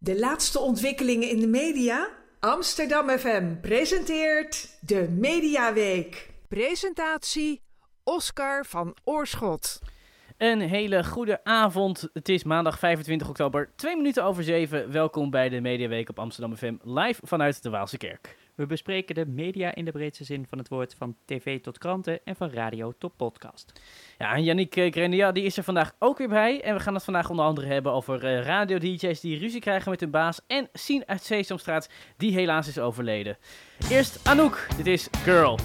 De laatste ontwikkelingen in de media? Amsterdam FM presenteert de Mediaweek. Presentatie Oscar van Oorschot. Een hele goede avond. Het is maandag 25 oktober, 7:02. Welkom bij de Mediaweek op Amsterdam FM, live vanuit de Waalse Kerk. We bespreken de media in de breedste zin van het woord, van tv tot kranten en van radio tot podcast. Ja, en Yannick Grendia, die is er vandaag ook weer bij. En we gaan het vandaag onder andere hebben over radio-dj's die ruzie krijgen met hun baas. En Sien uit Sesamstraat, die helaas is overleden. Eerst Anouk, dit is Girl.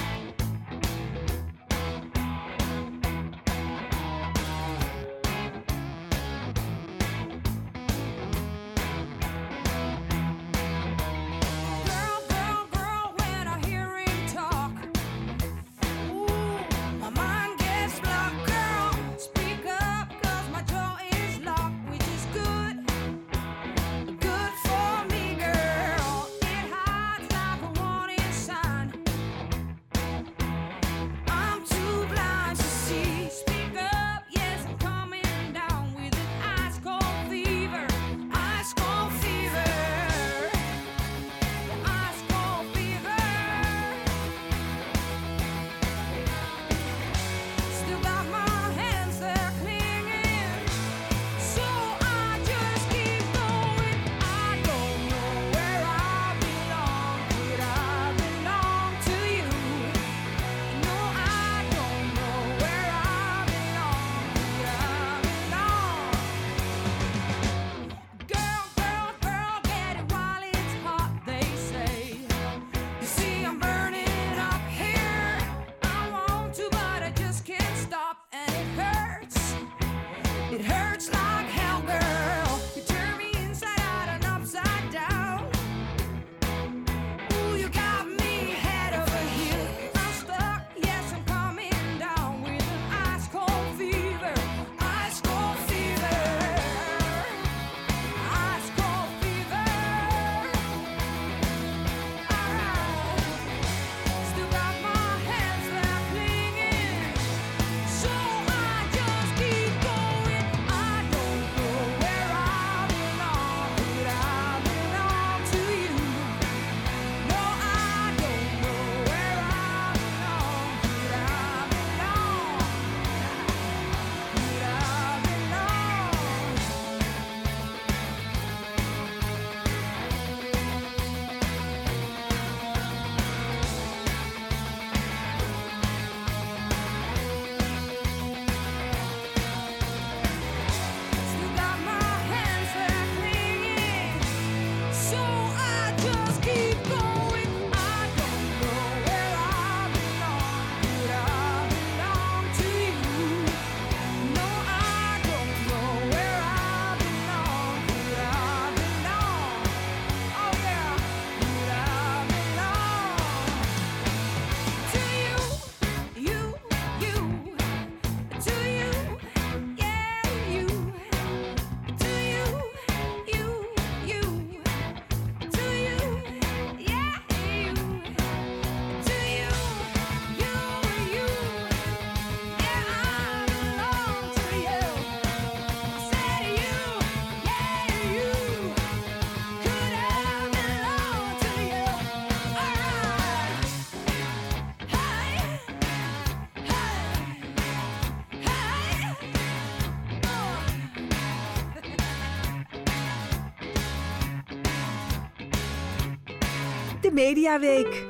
De Mediaweek.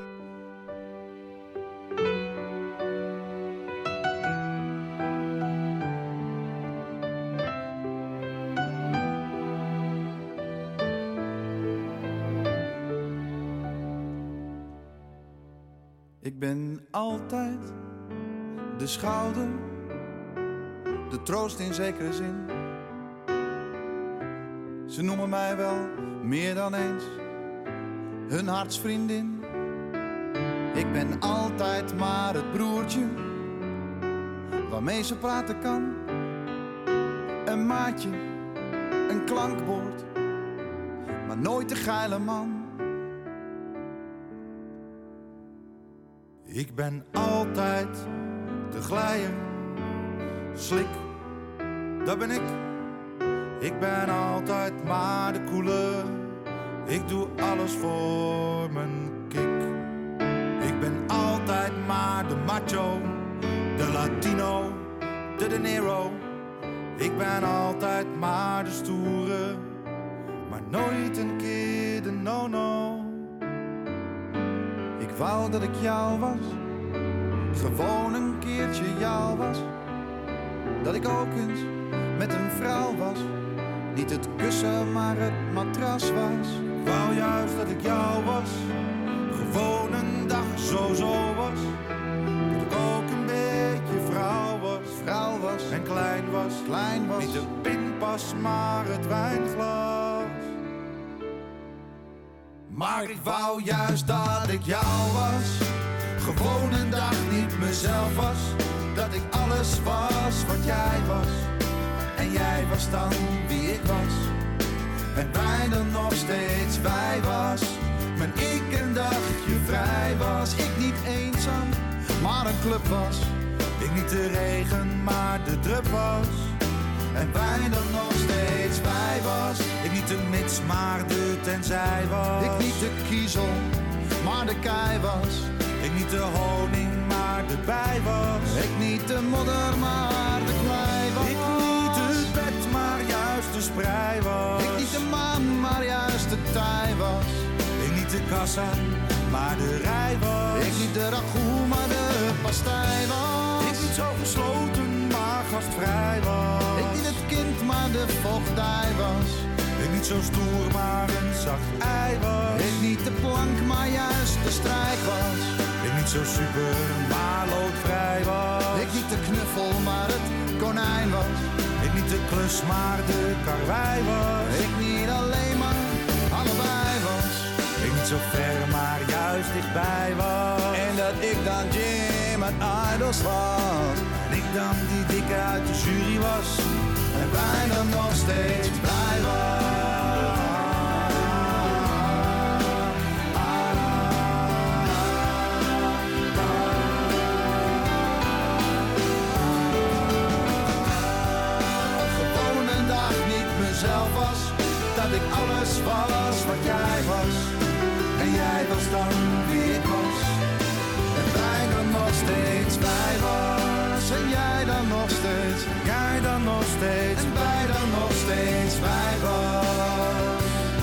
Ik ben altijd de schouder, de troost in zekere zin. Ze noemen mij wel meer dan eens hun hartsvriendin. Ik ben altijd maar het broertje waarmee ze praten kan. Een maatje, een klankbord, maar nooit de geile man. Ik ben altijd de glijer, slik, dat ben ik. Ik ben altijd maar de coole. Ik doe alles voor mijn kick. Ik ben altijd maar de macho, de Latino, de De Niro. Ik ben altijd maar de stoere, maar nooit een keer de no-no. Ik wou dat ik jou was, gewoon een keertje jou was. Dat ik ook eens met een vrouw was, niet het kussen maar het matras was. Ik wou juist dat ik jou was, gewoon een dag zo was. Dat ik ook een beetje vrouw was en klein was. Niet de pinpas maar het wijnglas. Maar ik wou juist dat ik jou was, gewoon een dag niet mezelf was. Dat ik alles was wat jij was, en jij was dan wie ik was. En wij dan nog steeds wij was. Maar ik een dagje vrij was. Ik niet eenzaam, maar een club was. Ik niet de regen, maar de drup was. En wij dan nog steeds wij was. Ik niet de mits, maar de tenzij was. Ik niet de kiezel, maar de kei was. Ik niet de honing, maar de bij was. Ik niet de modder, maar de klei was. Ik niet het bed, maar juist de sprei was. Ik niet de maan, maar juist de tij was. Ik niet de kassa, maar de rij was. Ik niet de ragout, maar de pastei was. Ik niet zo gesloten, maar gastvrij was. Ik niet het kind, maar de vochtdij was. Ik niet zo stoer, maar een zacht ei was. Ik niet de plank, maar juist de strijk was. Ik niet zo super, maar loodvrij was. Ik niet de knuffel, maar het konijn was. Ik niet de klus, maar de karwei was. Ik niet alleen, maar allebei was. Ik niet zo ver, maar juist dichtbij was. En dat ik dan Jim uit Idols was. En ik dan die dikke uit de jury was. En wij dan nog steeds blij was. Gewoon een dag niet mezelf was. Dat ik alles was wat jij was. En jij was dan wie ik was. En wij dan nog steeds wij was. En jij dan nog steeds. Jij dan nog steeds. En wij dan nog steeds wij was.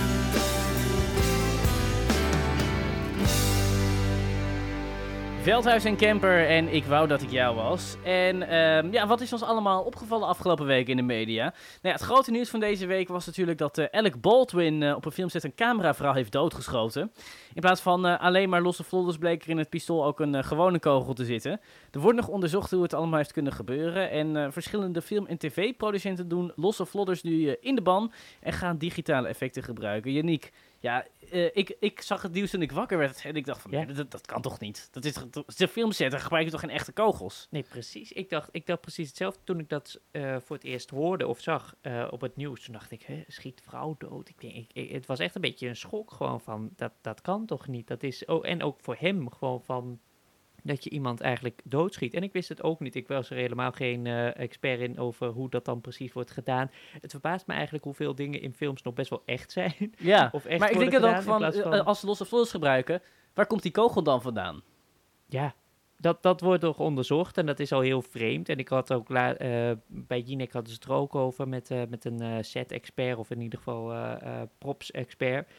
Veldhuis en Kemper en Ik wou dat ik jou was. En wat is ons allemaal opgevallen afgelopen week in de media? Nou ja, het grote nieuws van deze week was natuurlijk dat Alec Baldwin op een filmset een cameravrouw heeft doodgeschoten. In plaats van alleen maar losse vlodders bleek er in het pistool ook een gewone kogel te zitten. Er wordt nog onderzocht hoe het allemaal heeft kunnen gebeuren. En verschillende film- en tv-producenten doen losse vlodders nu in de ban en gaan digitale effecten gebruiken. Yannick, ja, ik zag het nieuws toen ik wakker werd en ik dacht van, Ja. dat kan toch niet? Dat is een filmset, dan gebruik je toch geen echte kogels? Nee, precies. Ik dacht precies hetzelfde toen ik dat voor het eerst hoorde of zag op het nieuws. Toen dacht ik, schiet vrouw dood. Het was echt een beetje een schok gewoon van, dat kan toch niet? Dat is, en ook voor hem gewoon van, dat je iemand eigenlijk doodschiet. En ik wist het ook niet. Ik was er helemaal geen expert in over hoe dat dan precies wordt gedaan. Het verbaast me eigenlijk hoeveel dingen in films nog best wel echt zijn. Ja, Of echt maar ik denk worden dat ook gedaan in van, plaats van- als ze losse vlodders gebruiken, waar komt die kogel dan vandaan? Ja, dat wordt nog onderzocht en dat is al heel vreemd. En ik had ook bij Jinek hadden ze het er ook over met een set-expert of in ieder geval props-expert.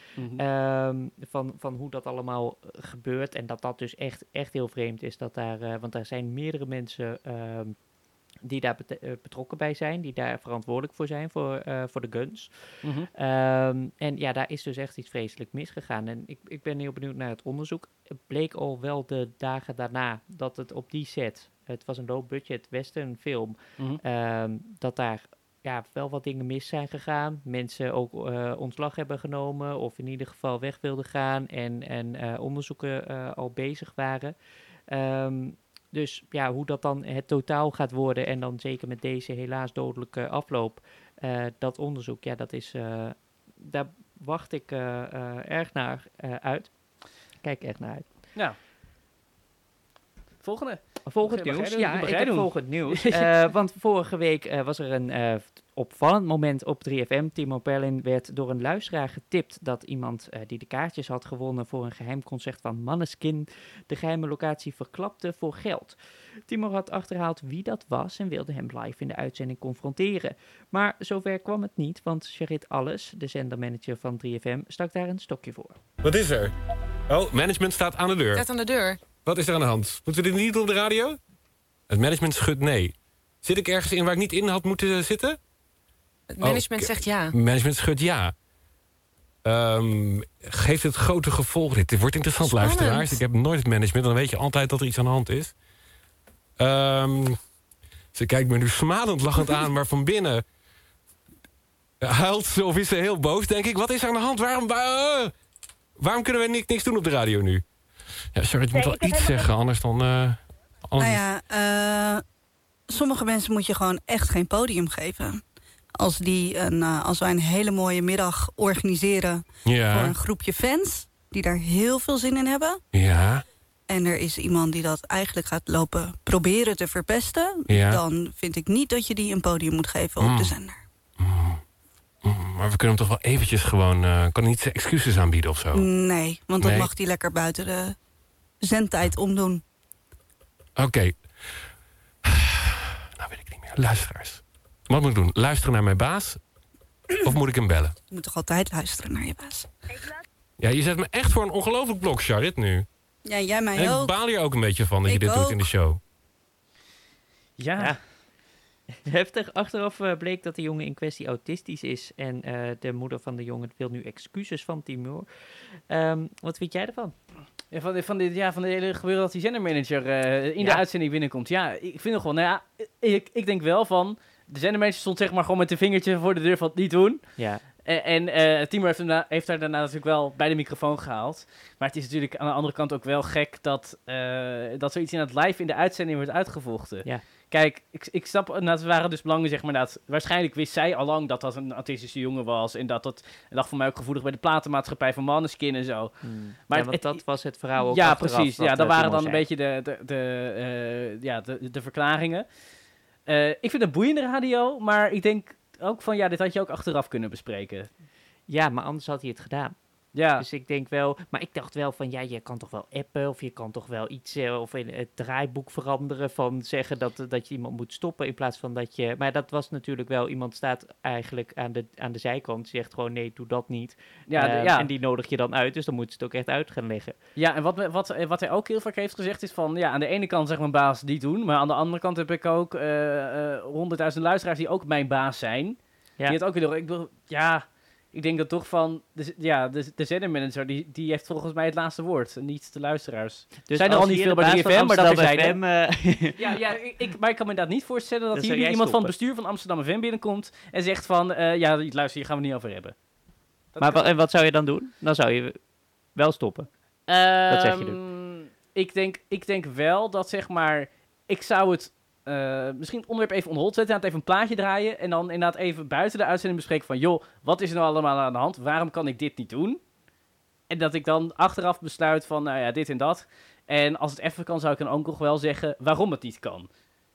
Van hoe dat allemaal gebeurt en dat dus echt heel vreemd is. Dat daar, want er zijn meerdere mensen die daar betrokken bij zijn, die daar verantwoordelijk voor zijn voor de guns. Mhm. En ja, daar is dus echt iets vreselijk misgegaan. En ik ben heel benieuwd naar het onderzoek. Het bleek al wel de dagen daarna dat het op die set, het was een low-budget western film, dat daar wel wat dingen mis zijn gegaan. Mensen ook ontslag hebben genomen of in ieder geval weg wilden gaan en onderzoeken al bezig waren. Dus ja, hoe dat dan het totaal gaat worden en dan zeker met deze helaas dodelijke afloop, dat onderzoek, ja, dat is, daar wacht ik erg naar uit. Kijk echt naar uit. Nou, volgende. Volgend Mag jij nieuws. doen? Ja, Mag ik jij heb doen? volgend nieuws. Want vorige week was er een opvallend moment op 3FM. Timo Perlin werd door een luisteraar getipt dat iemand die de kaartjes had gewonnen voor een geheim concert van Måneskin de geheime locatie verklapte voor geld. Timo had achterhaald wie dat was en wilde hem live in de uitzending confronteren. Maar zover kwam het niet, want Charit Alles, de zendermanager van 3FM, stak daar een stokje voor. Wat is er? Oh, management staat aan de deur. Staat aan de deur. Wat is er aan de hand? Moeten we dit niet doen op de radio? Het management schudt nee. Zit ik ergens in waar ik niet in had moeten zitten? Het management zegt ja. Management schudt ja. Geeft het grote gevolgen? Dit wordt interessant, Spannend. luisteraars. Ik heb nooit het management, dan weet je altijd dat er iets aan de hand is. Ze kijkt me nu smalend lachend aan, maar van binnen huilt ze of is ze heel boos, denk ik. Wat is er aan de hand? Waarom kunnen we niks doen op de radio nu? Ja, sorry, ik moet wel iets zeggen, anders dan... Nou ja, sommige mensen moet je gewoon echt geen podium geven. Als wij een hele mooie middag organiseren voor een groepje fans die daar heel veel zin in hebben. Ja. En er is iemand die dat eigenlijk gaat lopen proberen te verpesten. Ja. Dan vind ik niet dat je die een podium moet geven op de zender. Maar we kunnen hem toch wel eventjes gewoon... kan hij niet zijn excuses aanbieden of zo? Nee, want dan mag hij lekker buiten de zendtijd omdoen. Oké. Nou weet ik niet meer. Luisteraars. Wat moet ik doen? Luisteren naar mijn baas? Of moet ik hem bellen? Je moet toch altijd luisteren naar je baas? Ja, je zet me echt voor een ongelooflijk blok, Charit, nu. Ja, jij mij En ook. ik baal hier ook een beetje van dat je dit doet in de show. Ja. Heftig. Achteraf bleek dat de jongen in kwestie autistisch is. En de moeder van de jongen wil nu excuses van Timur. Wat vind jij ervan? Ja, van dit hele gebeuren dat die zendermanager in de uitzending binnenkomt. Ja, ik vind nog wel, ik denk wel van... De zendermanager stond zeg maar gewoon met een vingertje voor de deur van het niet doen. Ja. En Timur heeft daar daarna natuurlijk wel bij de microfoon gehaald. Maar het is natuurlijk aan de andere kant ook wel gek dat zoiets in het live in de uitzending wordt uitgevochten. Ja. Kijk, ik snap, het waren dus belangen, zeg maar, dat waarschijnlijk wist zij allang dat dat een autistische jongen was. En dat lag voor mij ook gevoelig bij de platenmaatschappij van Måneskin en zo. Maar want dat was het verhaal ook ja, achteraf. Precies. Ja, dat waren dan een beetje de verklaringen. Ik vind het boeiende radio, maar ik denk ook van, dit had je ook achteraf kunnen bespreken. Ja, maar anders had hij het gedaan. Ja. Dus ik denk wel... Maar ik dacht wel van, je kan toch wel appen... of je kan toch wel iets... of in het draaiboek veranderen... van zeggen dat je iemand moet stoppen... in plaats van dat je... Maar dat was natuurlijk wel... Iemand staat eigenlijk aan de zijkant... zegt gewoon, nee, doe dat niet. En die nodig je dan uit... dus dan moet ze het ook echt uit gaan leggen. Ja, en wat hij ook heel vaak heeft gezegd is van... aan de ene kant zegt mijn baas niet doen... maar aan de andere kant heb ik ook 100.000 luisteraars... die ook mijn baas zijn. Ja. Die het ook weer door... Ik denk dat toch van, de zendermanager, die heeft volgens mij het laatste woord. Niet de luisteraars. Dus zijn er al niet veel bij 3FM, maar dat is maar ik kan me dat niet voorstellen dat hier iemand van het bestuur van Amsterdam FM binnenkomt en zegt van, luister, hier gaan we het niet over hebben. En wat zou je dan doen? Dan zou je wel stoppen. Dat zeg je nu. Ik denk wel dat, zeg maar, ik zou het... misschien het onderwerp even on hold zetten, even een plaatje draaien en dan inderdaad even buiten de uitzending bespreken van, joh, wat is er nou allemaal aan de hand? Waarom kan ik dit niet doen? En dat ik dan achteraf besluit van, dit en dat. En als het even kan, zou ik dan ook nog wel zeggen waarom het niet kan.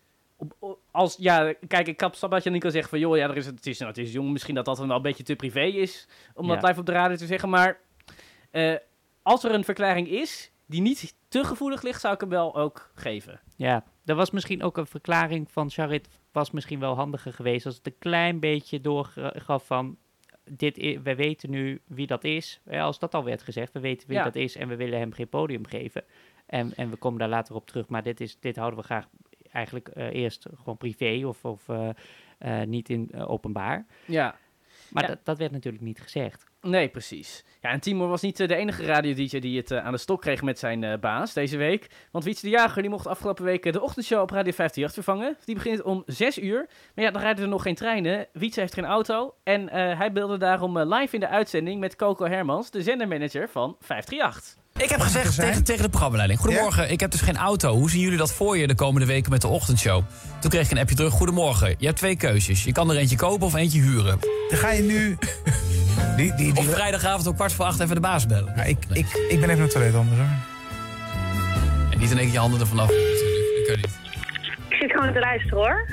Kijk, ik snap dat je niet kan zeggen van, joh, het is jong, misschien dat wel een beetje te privé is om dat live op de radio te zeggen, maar als er een verklaring is die niet te gevoelig ligt, zou ik hem wel ook geven. Ja, er was misschien ook een verklaring van Charit, was misschien wel handiger geweest als het een klein beetje doorgaf van, we weten nu wie dat is. Als dat al werd gezegd, we weten wie dat is en we willen hem geen podium geven. En we komen daar later op terug, maar dit houden we graag eigenlijk eerst gewoon privé of niet in openbaar. Ja. Maar dat werd natuurlijk niet gezegd. Nee, precies. Ja, en Timur was niet de enige radio-dj die het aan de stok kreeg met zijn baas deze week. Want Wietse de Jager die mocht afgelopen week de ochtendshow op Radio 538 vervangen. Die begint om 6 uur. Maar dan rijden er nog geen treinen. Wietse heeft geen auto. En hij beelde daarom live in de uitzending met Coco Hermans, de zendermanager van 538. Ik heb gezegd tegen de programmaleiding: goedemorgen, ik heb dus geen auto. Hoe zien jullie dat voor je de komende weken met de ochtendshow? Toen kreeg ik een appje terug: goedemorgen, je hebt 2 keuzes. Je kan er eentje kopen of eentje huren. Dan ga je nu... Of vrijdagavond om 7:15 even de baas bellen. Ja, ik ben even naar het toilet anders hoor. En niet in één keer je handen ervan af. Dat kan niet. zit gewoon te luisteren, hoor.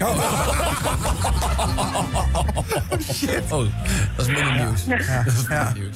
Shit. Oh, dat is minder nieuws. Ja. Dat is minder nieuws.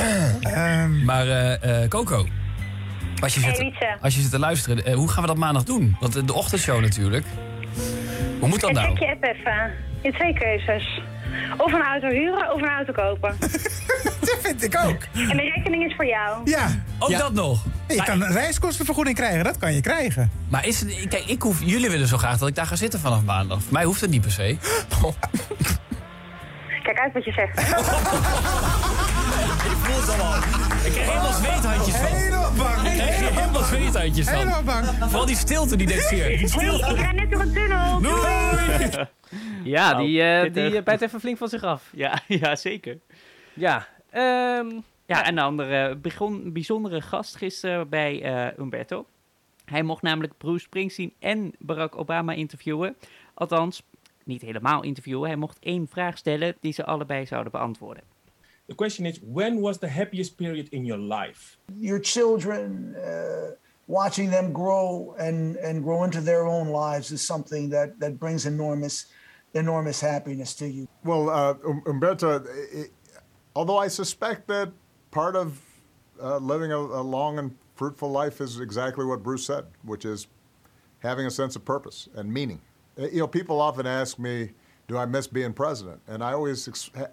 Maar Coco, als je zit te luisteren, hoe gaan we dat maandag doen? Want de ochtendshow natuurlijk. Hoe moet dat nou? Check je app even. Je hebt 2 keuzes. Of een auto huren of een auto kopen. Dat vind ik ook. En de rekening is voor jou. Ja. Ook dat nog? Je kan een reiskostenvergoeding krijgen, dat kan je krijgen. Maar kijk, jullie willen zo graag dat ik daar ga zitten vanaf maandag. Voor mij hoeft het niet per se. Kijk uit wat je zegt. Ik voel het al. Ik krijg helemaal zweethandjes van. Helemaal bang. Helemaal bang. Vooral die stilte die deed zeer. Ik ga net door een tunnel. Doei! Ja, die bijt even flink van zich af. Ja, zeker. Ja, en een andere bijzondere gast gisteren bij Umberto. Hij mocht namelijk Bruce Springsteen en Barack Obama interviewen. Althans, niet helemaal interviewen. Hij mocht 1 vraag stellen die ze allebei zouden beantwoorden. The question is, when was the happiest period in your life? Your children, watching them grow and grow into their own lives is something that brings enormous happiness to you. Well, Umberto, although I suspect that part of living a long and fruitful life is exactly what Bruce said, which is having a sense of purpose and meaning. People often ask me, do I miss being president? And I always,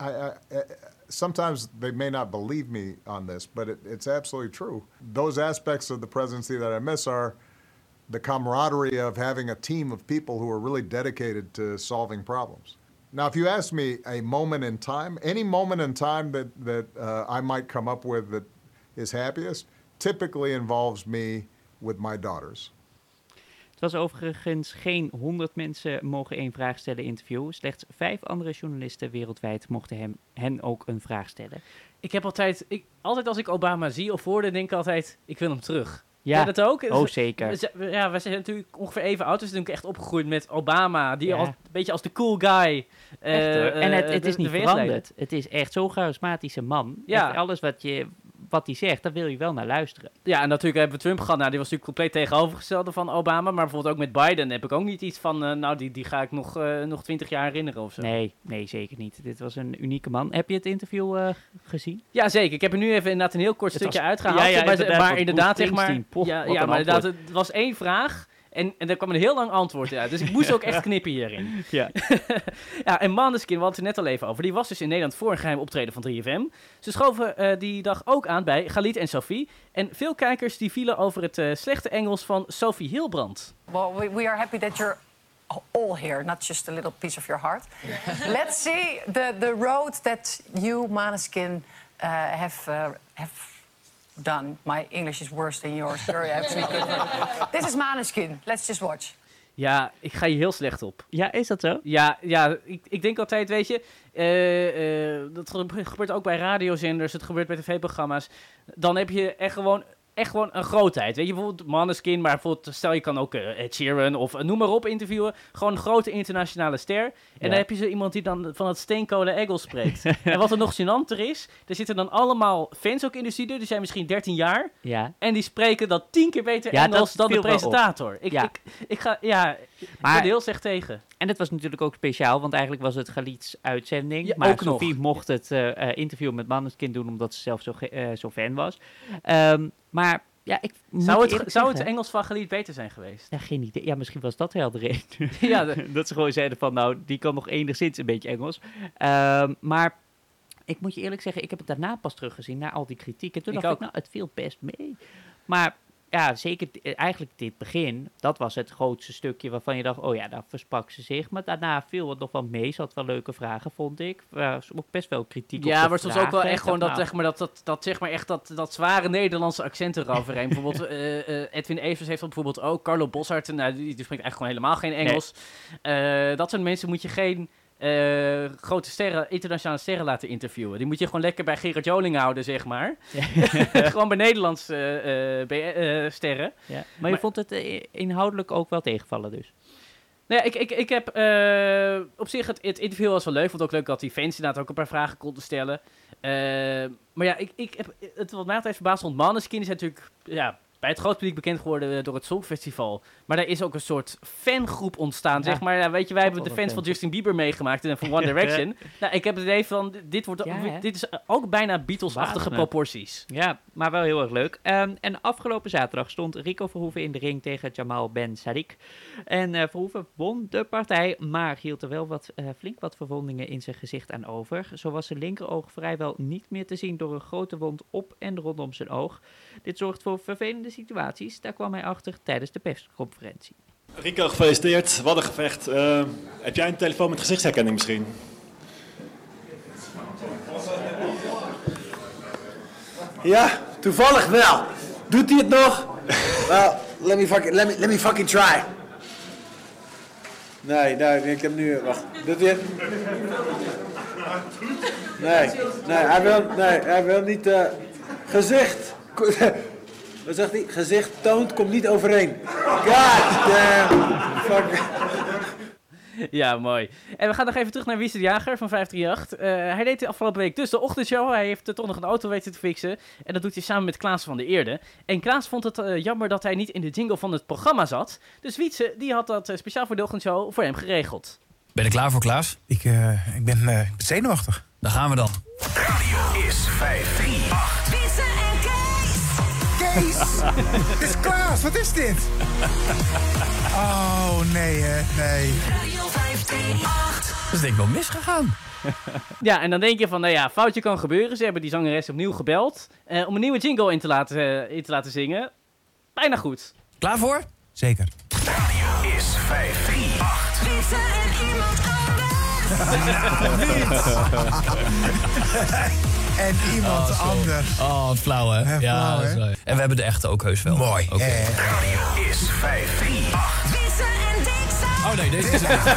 sometimes they may not believe me on this, but it's absolutely true. Those aspects of the presidency that I miss are the camaraderie of having a team of people who are really dedicated to solving problems. Now, if you ask me a moment in time, any moment in time that I might come up with that is happiest, typically involves me with my daughters. Het was overigens geen 100 mensen mogen 1 vraag stellen interview. Slechts 5 andere journalisten wereldwijd mochten hen ook een vraag stellen. Ik heb altijd als ik Obama zie of hoorde, denk ik altijd, ik wil hem terug. Ja, dat ook? Oh zeker. Ja, we zijn natuurlijk ongeveer even oud, dus zijn echt opgegroeid met Obama, die een beetje als de cool guy. En het is niet veranderd. Het is echt zo'n charismatische man. Ja. Echt alles wat hij zegt, daar wil je wel naar luisteren. Ja, en natuurlijk hebben we Trump gehad. Nou, die was natuurlijk compleet tegenovergestelde van Obama. Maar bijvoorbeeld ook met Biden heb ik ook niet iets van... die ga ik nog 20 jaar herinneren of zo. Nee, zeker niet. Dit was een unieke man. Heb je het interview gezien? Ja, zeker. Ik heb er nu even inderdaad een heel kort stukje uitgehaald. Maar inderdaad, zeg maar... maar inderdaad, het was 1 vraag... En daar kwam een heel lang antwoord uit. Dus ik moest ook echt knippen hierin. Ja. En Måneskin, we hadden het er net al even over. Die was dus in Nederland voor een geheim optreden van 3FM. Ze schoven die dag ook aan bij Galit en Sophie. En veel kijkers die vielen over het slechte Engels van Sophie Hilbrand. Well, we are happy that you're all here, not just a little piece of your heart. Let's see the road that you, Måneskin, have done. My English is worse than yours. Sorry, I have to speak good. This is Måneskin. Let's just watch. Ja, ik ga hier heel slecht op. Ja, is dat zo? Ja, ik denk altijd, weet je... dat gebeurt ook bij radiozenders, het gebeurt bij tv-programma's. Dan heb je echt gewoon een grootheid. Weet je, bijvoorbeeld Måneskin, maar bijvoorbeeld, stel je kan ook Ed Sheeran of noem maar op interviewen. Gewoon een grote internationale ster. En dan heb je zo iemand die dan van het steenkolen Engels spreekt. En wat er nog gênanter is, er zitten dan allemaal fans ook in de studio, die zijn misschien 13 jaar. Ja. En die spreken dat 10 keer beter Engels dan de presentator. Ik ben er heel slecht tegen. En het was natuurlijk ook speciaal, want eigenlijk was het Galit's uitzending. Ja, maar ook Sophie nog. mocht het interview met Måneskin doen, omdat ze zelf zo fan was. Maar ja, ik zou het Engels van Galit beter zijn geweest? Ja, geen idee. Ja, misschien was dat wel de reden. Ja, dat ze gewoon zeiden van, nou, die kan nog enigszins een beetje Engels. Maar ik moet je eerlijk zeggen, ik heb het daarna pas teruggezien, na al die kritiek. En toen dacht ik, nou, het viel best mee. Maar ja, zeker eigenlijk dit begin, dat was het grootste stukje waarvan je dacht, oh ja, daar versprak ze zich. Maar daarna viel het nog wel mee. Ze had wel leuke vragen, vond ik. Was ook best wel kritiek op de maar soms ook wel echt gewoon dat zware Nederlandse accent eroverheen. Bijvoorbeeld Edwin Evers heeft dat bijvoorbeeld ook. Carlo Boszhard, die spreekt eigenlijk gewoon helemaal geen Engels. Nee. Dat soort mensen moet je geen grote sterren, internationale sterren laten interviewen. Die moet je gewoon lekker bij Gerard Joling houden, zeg maar. Ja. Gewoon bij Nederlandse sterren. Ja. Maar je vond het inhoudelijk ook wel tegenvallen dus? Nou ja, ik heb op zich het interview was wel leuk. Ik vond het ook leuk dat die fans inderdaad ook een paar vragen konden stellen. Maar ja, ik heb het wat mij altijd verbaasd vond. Måneskin is natuurlijk bij het groot publiek bekend geworden door het Songfestival. Maar daar is ook een soort fangroep ontstaan, zeg maar. Ja, weet je, wij hebben de fans van Justin Bieber meegemaakt en van One Direction. Nou, ik heb het idee van, dit is ook bijna Beatles-achtige proporties. Ja, maar wel heel erg leuk. En afgelopen zaterdag stond Rico Verhoeven in de ring tegen Jamal Ben Sadiq. En Verhoeven won de partij, maar hield er wel flink wat verwondingen in zijn gezicht aan over. Zo was zijn linkeroog vrijwel niet meer te zien door een grote wond op en rondom zijn oog. Dit zorgt voor vervelende situaties. Daar kwam hij achter tijdens de persconferentie. Rico, gefeliciteerd. Wat een gevecht. Heb jij een telefoon met gezichtsherkenning misschien? Ja, toevallig wel. Doet hij het nog? Well, let me fucking try. Nee, ik heb nu... Wacht, doet hij het? Nee, hij wil niet... gezicht... Wat zegt hij? Gezicht toont, komt niet overeen. God damn. Fuck. Ja, mooi. En we gaan nog even terug naar Wietse de Jager van 538. Hij deed de afgelopen week dus de ochtendshow. Hij heeft toch nog een auto weten te fixen. En dat doet hij samen met Klaas van der Eerde. En Klaas vond het jammer dat hij niet in de jingle van het programma zat. Dus Wietse, die had dat speciaal voor de ochtendshow voor hem geregeld. Ben je er klaar voor, Klaas? Ik ben zenuwachtig. Daar gaan we dan. Radio is 538. Wietse en Kees! Het is Klaas, wat is dit? Oh, nee. Radio 538. Dat is denk ik wel misgegaan. Ja, en dan denk je van, nou ja, foutje kan gebeuren. Ze hebben die zangeres opnieuw gebeld om een nieuwe jingle in te laten zingen. Bijna goed. Klaar voor? Zeker. Radio is 538. Wietse en iemand En iemand anders. Oh, flauw hè? Ja, flauw, hè? En we hebben de echte ook heus wel. Mooi. Okay. Radio is 538. Wietse en Dixon. Oh nee, deze is het.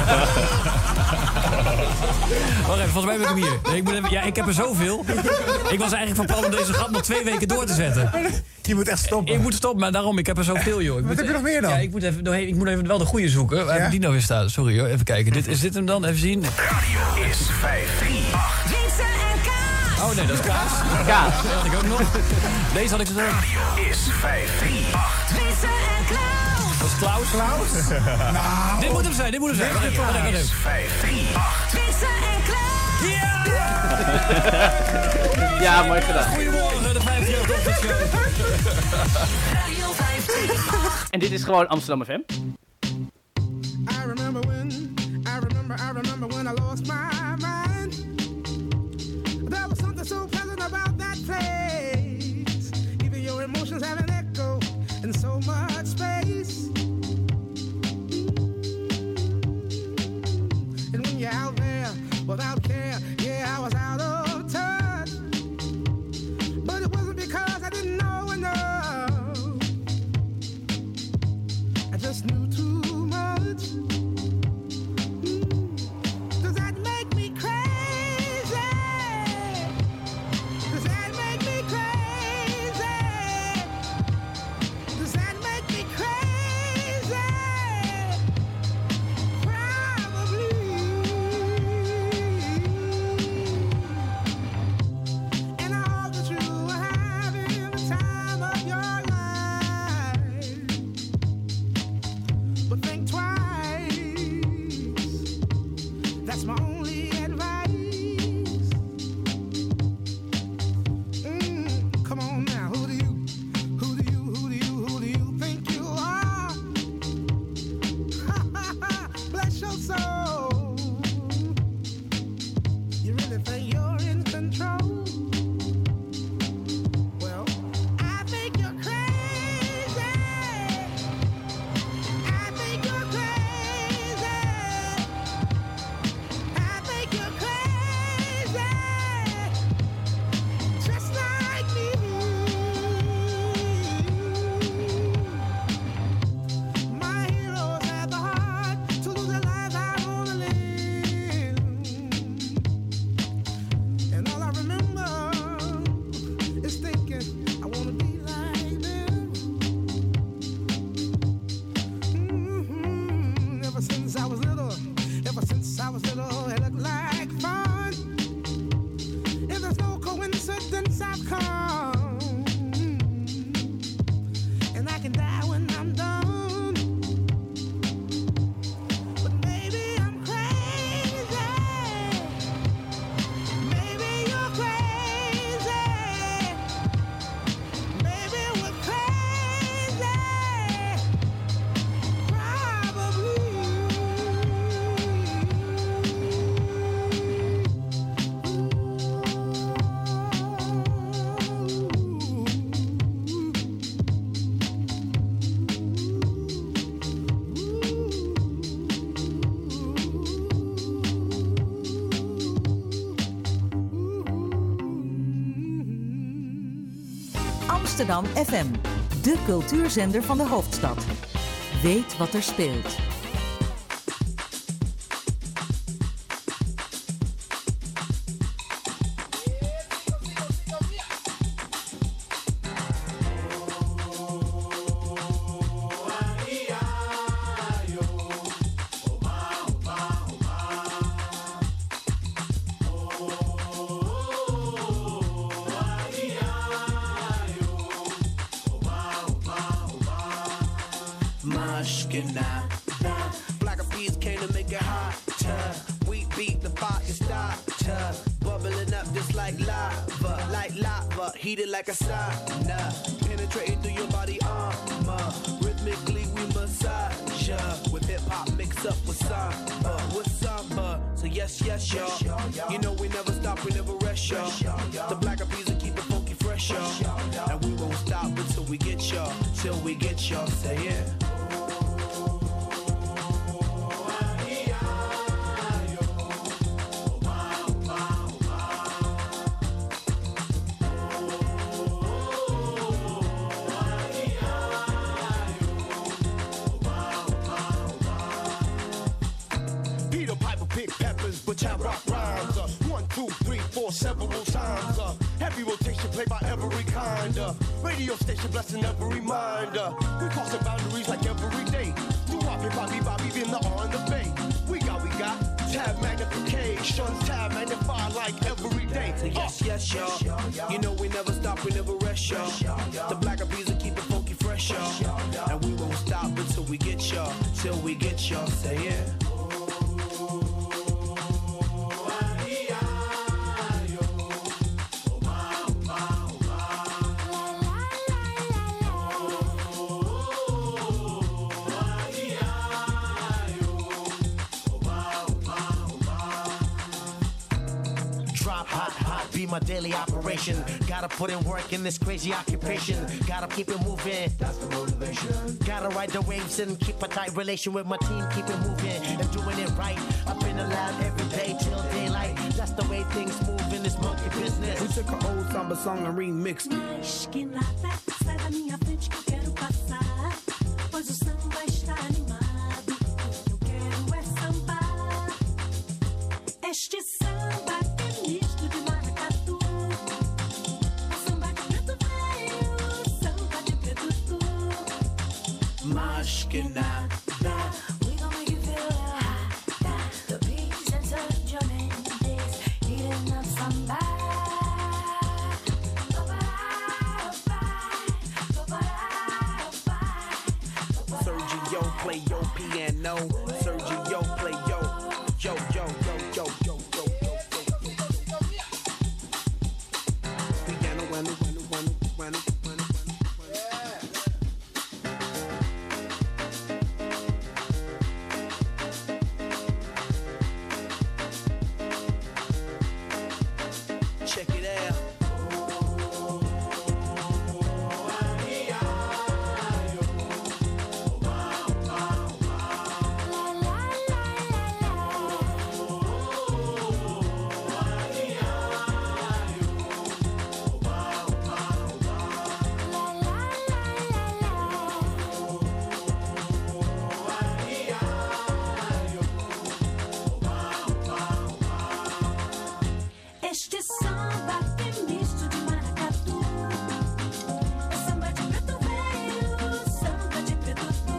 Wacht even, volgens mij heb ik hem hier. Nee, ik heb er zoveel. Ik was eigenlijk van plan om deze grap nog 2 weken door te zetten. Je moet echt stoppen. Ik moet stoppen, maar daarom, ik heb er zoveel, joh. Wat heb je nog meer dan? Ja, ik moet even wel de goede zoeken. Waar heb ik die nou weer staan? Sorry hoor, even kijken. Is dit hem dan? Even zien. Radio is 538. Wietse en Kaas. Oh nee, dat is Kaas. Kaas, dat had ik ook nog. Deze had ik zo. Radio is 538. Wietse en Klaus. Dat is Klaus. Nou. Dit moet hem zijn. Radio is 538. Wietse en Klaus. Ja, mooi gedaan. Goedemorgen, de 538 show. Radio 538. En dit is gewoon Amsterdam FM. I remember when I lost my mind. There was something so pleasant about that place. Even your emotions have an echo in so much space. And when you're out there without care, yeah, I was out of touch. But it wasn't because I didn't know enough. I just knew too much. Amsterdam FM, de cultuurzender van de hoofdstad. Weet wat er speelt. Black Eyed Peas came to make it hotter. We beat the fire starter, bubbling up just like lava, heated like a sauna, penetrating through your body armor. Rhythmically we massage ya, with hip hop mixed up with samba. So yes, y'all. You know we never stop, we never rest, y'all. The Black Eyed Peas will keep it funky fresh, y'all. And we won't stop until we get y'all, till we get y'all. Say yeah. But I rock rhymes, 1, 2, 3, 4, several times. Heavy rotation played by every kind. Radio station blessing every mind. We crossing boundaries like every day. Do Bobby, in the R and the Bay. We got tab magnification, tab magnify like every day. So yes, y'all. You know we never stop, we never rest, y'all. The Black Eyed Peas will keep it funky fresh, y'all. And we won't stop until we get y'all, till we get y'all. Say yeah. Be my daily operation. Gotta put in work in this crazy occupation. Gotta keep it moving. That's the motivation. Gotta ride the waves and keep a tight relation with my team. Keep it moving and doing it right. Up in the lab every day till daylight. That's the way things move in this monkey business. We took an old samba song and remixed it. Sai da minha frente que eu quero passar, pois o samba está animado. O que eu quero é sambar. Este samba é misto de maracatu. Samba de preto velho, samba de preto tu. Mas que nada. We gon' make you feel hot. The beats and touch your melodies, eating up samba. Sergio play your piano. Sergio play yo. Piano, bueno. Check it out. Este samba é misto de maracatu. É samba de preto velho, samba de preto tu.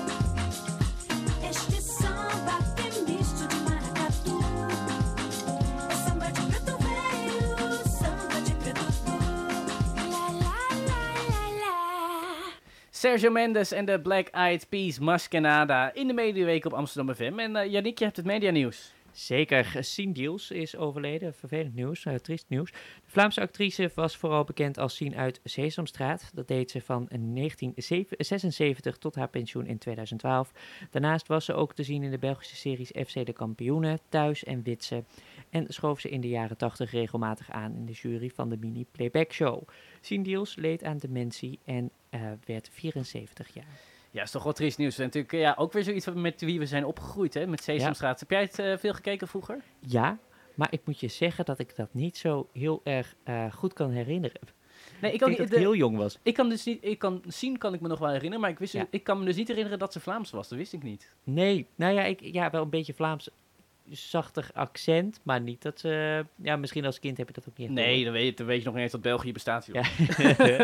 Este samba é misto de maracatu. É samba de preto velho, samba de preto tu. La la la la. Sergio Mendes en de Black Eyed Peas Maskenada in de Mediaweek op Amsterdam FM. En Yannick, je hebt het medianieuws. Zeker. Sien Diels is overleden. Vervelend nieuws, triest nieuws. De Vlaamse actrice was vooral bekend als Sien uit Sesamstraat. Dat deed ze van 1976 tot haar pensioen in 2012. Daarnaast was ze ook te zien in de Belgische series FC de Kampioenen, Thuis en Witse. En schoof ze in de jaren 80 regelmatig aan in de jury van de mini-playback show. Sien Diels leed aan dementie en werd 74 jaar. Ja, is toch wel triest nieuws. En natuurlijk ook weer zoiets met wie we zijn opgegroeid, hè? Met Sesamstraat. Heb jij het veel gekeken vroeger? Ja, maar ik moet je zeggen dat ik dat niet zo heel erg goed kan herinneren. Nee, ik denk dat het heel jong was. Ik kan dus niet, kan ik me nog wel herinneren, maar ik kan me dus niet herinneren dat ze Vlaams was. Dat wist ik niet. Nee, nou ja, wel een beetje Vlaams. Zachtig accent, maar niet dat ze... Ja, misschien als kind heb je dat ook niet. Nee, dan weet je nog niet eens dat België bestaat. Joh. Ja.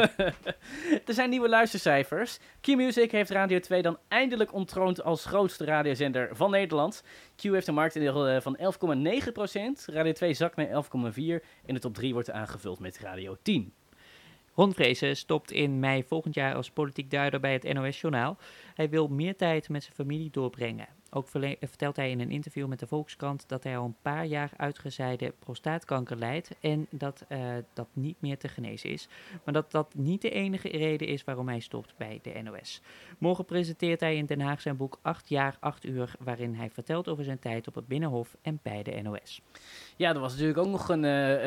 Er zijn nieuwe luistercijfers. Q-Music heeft Radio 2 dan eindelijk ontroond als grootste radiozender van Nederland. Q heeft een marktaandeel van 11,9%. Radio 2 zakt naar 11,4%. En de top 3 wordt aangevuld met Radio 10. Ron Vrezen stopt in mei volgend jaar als politiek duider bij het NOS-journaal. Hij wil meer tijd met zijn familie doorbrengen. Ook vertelt hij in een interview met de Volkskrant dat hij al een paar jaar uitgezaaide prostaatkanker lijdt en dat dat niet meer te genezen is. Maar dat dat niet de enige reden is waarom hij stopt bij de NOS. Morgen presenteert hij in Den Haag zijn boek 8 jaar, 8 uur, waarin hij vertelt over zijn tijd op het Binnenhof en bij de NOS. Ja, er was natuurlijk ook nog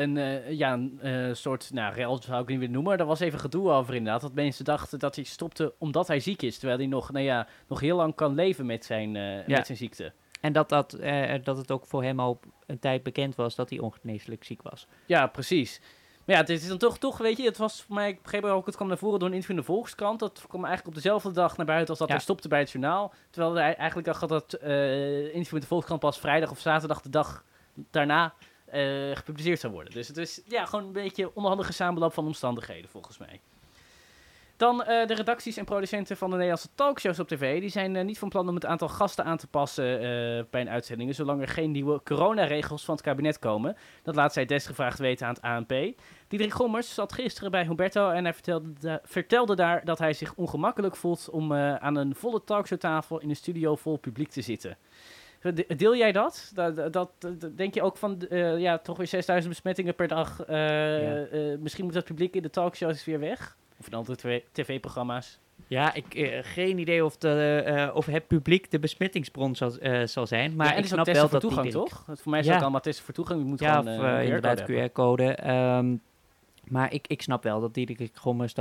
een soort, rel zou ik niet willen noemen. Er was even gedoe over inderdaad. Dat mensen dachten dat hij stopte omdat hij ziek is. Terwijl hij nog heel lang kan leven met zijn ziekte. En dat het ook voor hem al een tijd bekend was dat hij ongeneeslijk ziek was. Ja, precies. Maar ja, het is dan toch, weet je, het was voor mij, ik begreep ook, het kwam naar voren door een interview in de Volkskrant. Dat kwam eigenlijk op dezelfde dag naar buiten als dat hij stopte bij het journaal. Terwijl hij eigenlijk dacht dat interview in de Volkskrant pas vrijdag of zaterdag de dag daarna gepubliceerd zou worden. Dus het is gewoon een beetje onderhandige samenloop van omstandigheden volgens mij. Dan de redacties en producenten van de Nederlandse talkshows op tv. Die zijn niet van plan om het aantal gasten aan te passen bij een uitzending, zolang er geen nieuwe coronaregels van het kabinet komen. Dat laat zij desgevraagd weten aan het ANP. Diederik Gommers zat gisteren bij Humberto en hij vertelde daar dat hij zich ongemakkelijk voelt om aan een volle talkshowtafel in een studio vol publiek te zitten. Deel jij dat? Denk je ook van, toch weer 6000 besmettingen per dag. Misschien moet dat publiek in de talkshows weer weg? Of in andere tv-programma's? Ja, geen idee of het publiek de besmettingsbron zal zijn. Maar ik snap wel dat toegang, toch? Voor mij is het allemaal testen voor toegang. Je moet gewoon inderdaad QR-code. Maar ik snap wel dat Diederik Gommers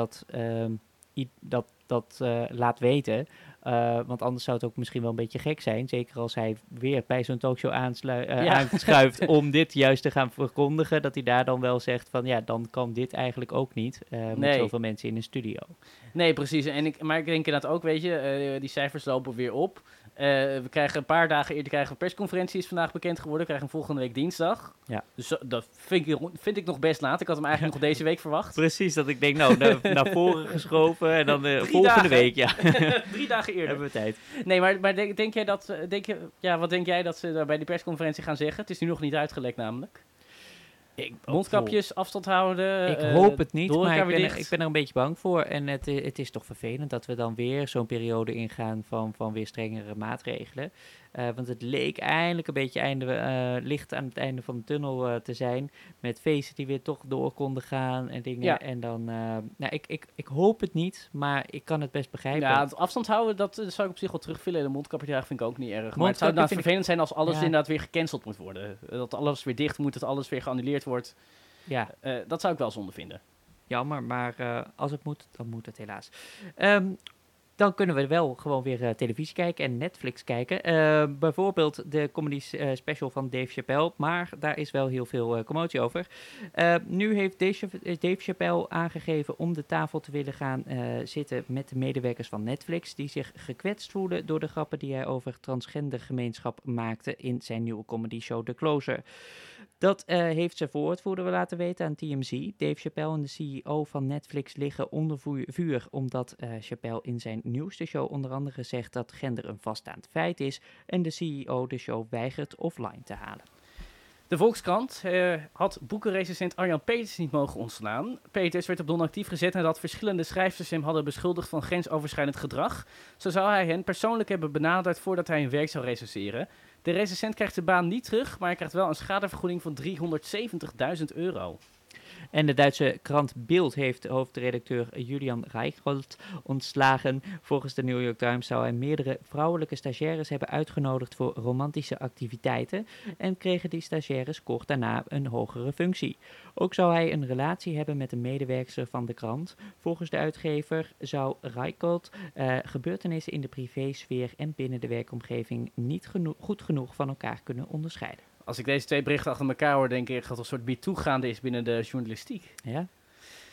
dat laat weten. Want anders zou het ook misschien wel een beetje gek zijn. Zeker als hij weer bij zo'n talkshow aanschuift om dit juist te gaan verkondigen. Dat hij daar dan wel zegt van dan kan dit eigenlijk ook niet. Met zoveel mensen in een studio. Nee, precies. Maar ik denk inderdaad ook, weet je, die cijfers lopen weer op. We krijgen een paar dagen eerder een persconferentie, is vandaag bekend geworden. We krijgen hem volgende week dinsdag. Ja. Dus dat vind ik nog best laat. Ik had hem eigenlijk nog deze week verwacht. Precies, dat ik denk, naar voren geschoven en dan volgende dagen. Week. Ja. 3 dagen eerder. Hebben we tijd. Nee, maar denk jij wat denk jij dat ze bij die persconferentie gaan zeggen? Het is nu nog niet uitgelekt namelijk. Mondkapjes, afstand houden. Ik hoop het niet, maar ik ben er een beetje bang voor. En het is toch vervelend dat we dan weer zo'n periode ingaan van weer strengere maatregelen. Want het leek eindelijk een beetje licht aan het einde van de tunnel te zijn. Met feesten die weer toch door konden gaan en dingen. Ja. En dan, ik hoop het niet, maar ik kan het best begrijpen. Ja, het afstand houden, dat zou ik op zich wel terugvullen. De mondkapje dragen vind ik ook niet erg. Maar het zou vervelend zijn als alles inderdaad weer gecanceld moet worden. Dat alles weer dicht moet, dat alles weer geannuleerd wordt. Ja. Dat zou ik wel zonde vinden. Jammer, maar als het moet, dan moet het helaas. Dan kunnen we wel gewoon weer televisie kijken en Netflix kijken. Bijvoorbeeld de comedy special van Dave Chappelle. Maar daar is wel heel veel commotie over. Nu heeft Dave Chappelle aangegeven om de tafel te willen gaan zitten met de medewerkers van Netflix. Die zich gekwetst voelen door de grappen die hij over transgender gemeenschap maakte in zijn nieuwe comedy show The Closer. Dat heeft zijn woordvoerder laten weten aan TMZ. Dave Chappelle en de CEO van Netflix liggen onder vuur, omdat Chappelle in zijn nieuwste show onder andere zegt dat gender een vaststaand feit is en de CEO de show weigert offline te halen. De Volkskrant had boekenrecensent Arjan Peters niet mogen ontslaan. Peters werd op non-actief gezet nadat verschillende schrijvers hem hadden beschuldigd van grensoverschrijdend gedrag. Zo zou hij hen persoonlijk hebben benaderd voordat hij hun werk zou recenseren. De recensent krijgt de baan niet terug, maar hij krijgt wel een schadevergoeding van €370.000. En de Duitse krant Bild heeft hoofdredacteur Julian Reichelt ontslagen. Volgens de New York Times zou hij meerdere vrouwelijke stagiaires hebben uitgenodigd voor romantische activiteiten en kregen die stagiaires kort daarna een hogere functie. Ook zou hij een relatie hebben met een medewerkster van de krant. Volgens de uitgever zou Reichelt gebeurtenissen in de privésfeer en binnen de werkomgeving niet goed genoeg van elkaar kunnen onderscheiden. Als ik deze twee berichten achter elkaar hoor, denk ik dat er een soort MeToo gaande is binnen de journalistiek. Ja.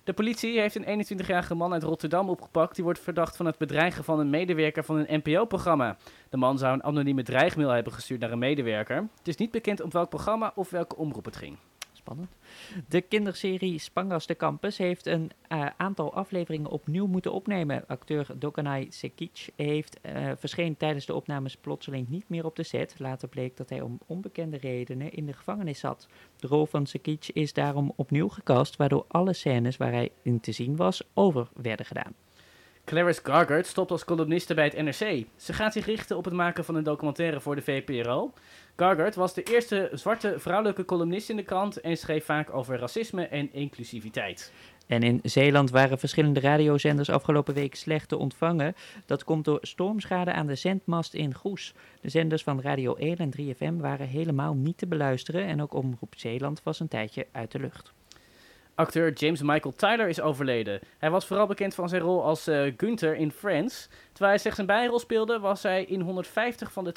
De politie heeft een 21-jarige man uit Rotterdam opgepakt. Die wordt verdacht van het bedreigen van een medewerker van een NPO-programma. De man zou een anonieme dreigmail hebben gestuurd naar een medewerker. Het is niet bekend om welk programma of welke omroep het ging. Spannend. De kinderserie Spangas de Campus heeft een aantal afleveringen opnieuw moeten opnemen. Acteur Dokanay Sekic verscheen tijdens de opnames plotseling niet meer op de set. Later bleek dat hij om onbekende redenen in de gevangenis zat. De rol van Sekic is daarom opnieuw gecast, waardoor alle scènes waar hij in te zien was over werden gedaan. Clarice Gargard stopt als columniste bij het NRC. Ze gaat zich richten op het maken van een documentaire voor de VPRO. Gargard was de eerste zwarte vrouwelijke columnist in de krant en schreef vaak over racisme en inclusiviteit. En in Zeeland waren verschillende radiozenders afgelopen week slecht te ontvangen. Dat komt door stormschade aan de zendmast in Goes. De zenders van Radio 1 en 3FM waren helemaal niet te beluisteren en ook Omroep Zeeland was een tijdje uit de lucht. Acteur James Michael Tyler is overleden. Hij was vooral bekend van zijn rol als Gunther in Friends. Terwijl hij slechts een bijrol speelde, was hij in 150 van de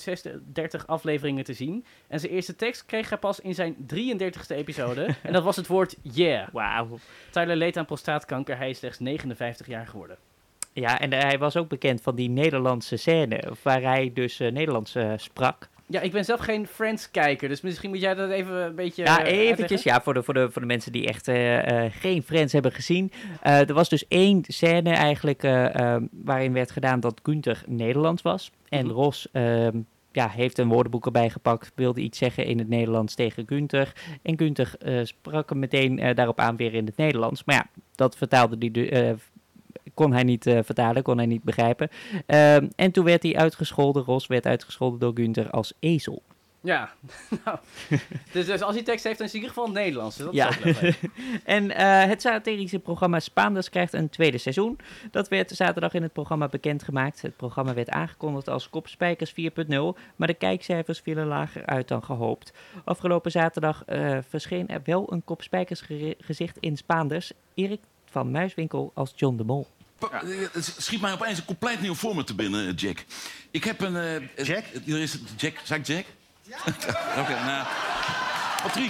236 afleveringen te zien. En zijn eerste tekst kreeg hij pas in zijn 33ste episode. En dat was het woord yeah. Wauw. Tyler leed aan prostaatkanker. Hij is slechts 59 jaar geworden. Ja, en hij was ook bekend van die Nederlandse scène, waar hij dus Nederlands sprak. Ja, ik ben zelf geen Friends-kijker, dus misschien moet jij dat even een beetje Ja, eventjes, ja, voor de mensen die echt geen Friends hebben gezien. Er was dus één scène eigenlijk waarin werd gedaan dat Gunther Nederlands was. En Ros heeft een woordenboek erbij gepakt, wilde iets zeggen in het Nederlands tegen Gunther. En Gunther sprak hem meteen daarop aan weer in het Nederlands. Maar ja, dat vertaalde hij kon hij niet vertalen, kon hij niet begrijpen. En toen werd hij uitgescholden, Ros werd uitgescholden door Gunther als ezel. Ja, nou, dus als hij tekst heeft, dan is het in ieder geval Nederlands. Dus dat Ja. is ook leuk. En het satirische programma Spaanders krijgt een tweede seizoen. Dat werd zaterdag in het programma bekendgemaakt. Het programma werd aangekondigd als Kopspijkers 4.0, maar de kijkcijfers vielen lager uit dan gehoopt. Afgelopen zaterdag verscheen er wel een Kopspijkersgezicht in Spaanders. Erik van Muiswinkel als John de Mol. Het schiet mij opeens een compleet nieuw voor me te binnen, Jack. Ik heb een... Jack? Hier is het Jack. Zeg ik Jack? Ja. Oké, nou... Patrick.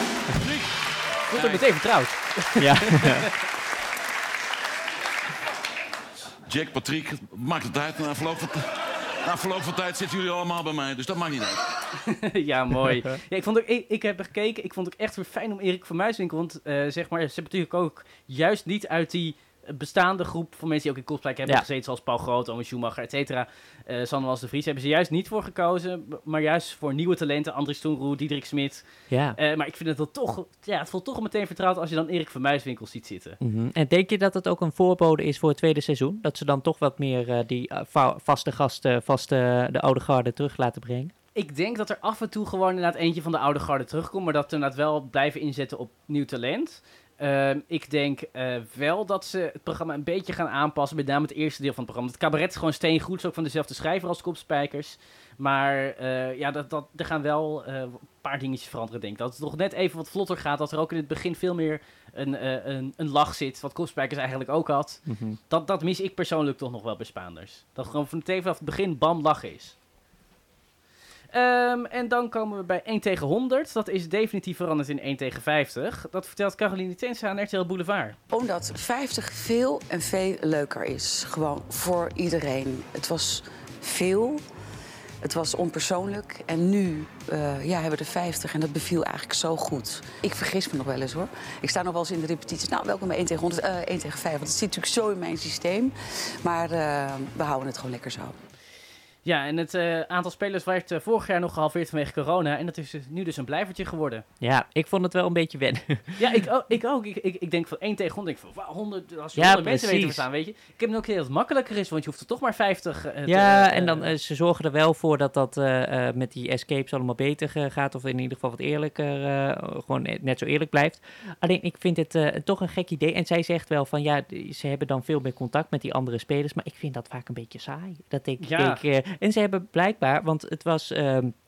Voelt er meteen vertrouwd. Ja. Jack, Patrick, maakt het uit. Na verloop van tijd zitten jullie allemaal bij mij, dus dat maakt niet uit. Ja, mooi. Ja, ik heb er gekeken. Ik vond het ook echt weer fijn om Erik van Muiswinkel. Want zeg maar, ze hebben natuurlijk ook juist niet uit die bestaande groep van mensen die ook in Kopspijk hebben gezeten, zoals Paul Groot, Ome Schumacher, et cetera. Sanne Wals de Vries hebben ze juist niet voor gekozen, maar juist voor nieuwe talenten, Andries Stoenroe, Diederik Smit. Ja. Maar ik vind het wel toch, het voelt toch meteen vertrouwd als je dan Erik van Muiswinkel ziet zitten. En denk je dat het ook een voorbode is voor het tweede seizoen? Dat ze dan toch wat meer die vaste gasten, de oude garde terug laten brengen? Ik denk dat er af en toe gewoon inderdaad eentje van de oude garde terugkomt, maar dat ze inderdaad wel blijven inzetten op nieuw talent. Ik denk wel dat ze het programma een beetje gaan aanpassen, met name het eerste deel van het programma. Het cabaret is gewoon steengoed, is ook van dezelfde schrijver als Kopspijkers. Maar er gaan wel een paar dingetjes veranderen, denk ik. Dat het nog net even wat vlotter gaat, dat er ook in het begin veel meer een lach zit, wat Kopspijkers eigenlijk ook had. Dat mis ik persoonlijk toch nog wel bij Spaanders. Dat gewoon vanaf het begin bam lachen is. En dan komen we bij 1 tegen 100. Dat is definitief veranderd in 1 tegen 50. Dat vertelt Caroline Tensa aan RTL Boulevard. Omdat 50 veel en veel leuker is. Gewoon voor iedereen. Het was veel. Het was onpersoonlijk. En nu hebben we de 50 en dat beviel eigenlijk zo goed. Ik vergis me nog wel eens, hoor. Ik sta nog wel eens in de repetities. Nou, welkom bij 1 tegen 100, 1 tegen 5. Want het zit natuurlijk zo in mijn systeem. Maar we houden het gewoon lekker zo. Ja, en het aantal spelers werd vorig jaar nog gehalveerd vanwege corona. En dat is nu dus een blijvertje geworden. Ja, ik vond het wel een beetje wennen. Ja, ik ook. Ik denk van 1 tegen 100. Ik van, 100, als je 100 mensen precies. weten te staan, weet je. Ik heb nu ook heel dat het makkelijker is, want je hoeft er toch maar 50 en dan ze zorgen er wel voor dat met die escapes allemaal beter gaat. Of in ieder geval wat eerlijker, gewoon net zo eerlijk blijft. Alleen, ik vind het toch een gek idee. En zij zegt wel van, ze hebben dan veel meer contact met die andere spelers. Maar ik vind dat vaak een beetje saai. Dat denk ik. En ze hebben blijkbaar, want het was